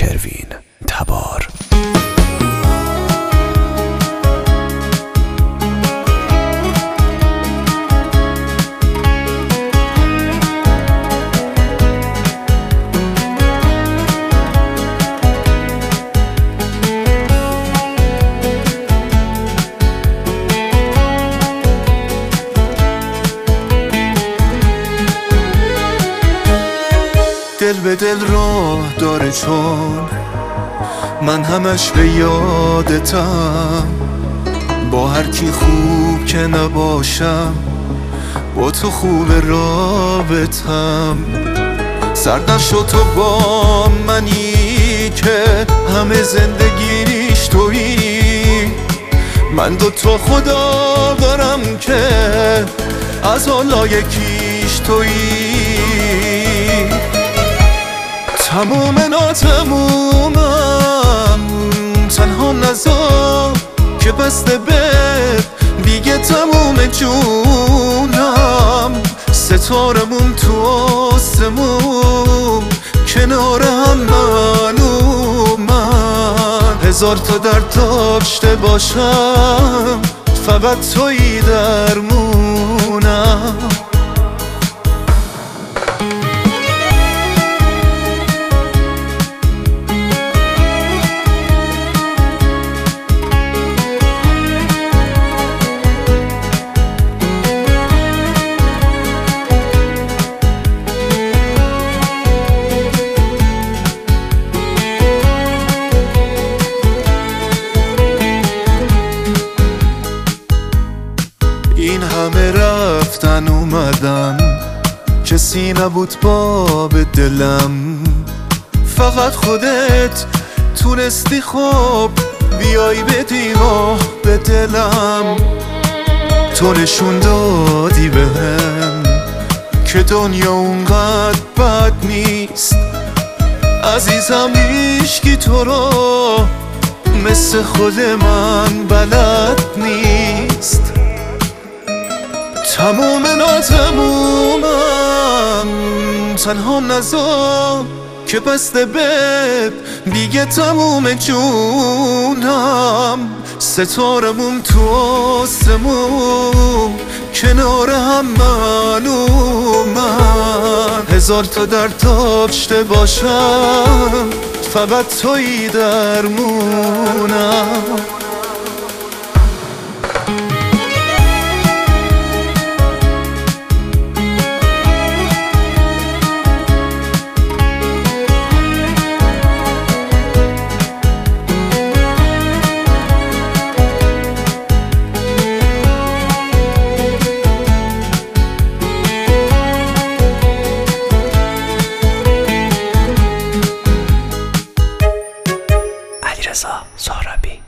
شروین تبار. دل به دل راه داره چون من همش به یادتم، با هر کی خوب که نباشم با تو خوب رابطم. سرد نشو تو با منی که همه زندگیش تویی، من دوتا خدا دارم که از حالا یکیش تویی. تموم ناتمومم تنها نذار که بسته به دیگه تموم جونم. ستارمون تو آسمون کنار هم من و من، هزار تا درد داشته باشم فقط تویی درمونم. این همه رفتن اومدن کسی نبود باب دلم، فقط خودت تونستی خوب بیای بدی راه به دلم. تو نشون دادی بهم که دنیا اونقدر بد نیست، عزیزم هیچکی تو رو مثل خود من بلد نیست. تموم ناتمومم تنها نذار که بسته به دیگه تموم جونم. ستارمون تو آسمون کنار هم من و من، هزار تا درد داشته باشم فقط تویی درمونم. علیرضا سهرابی.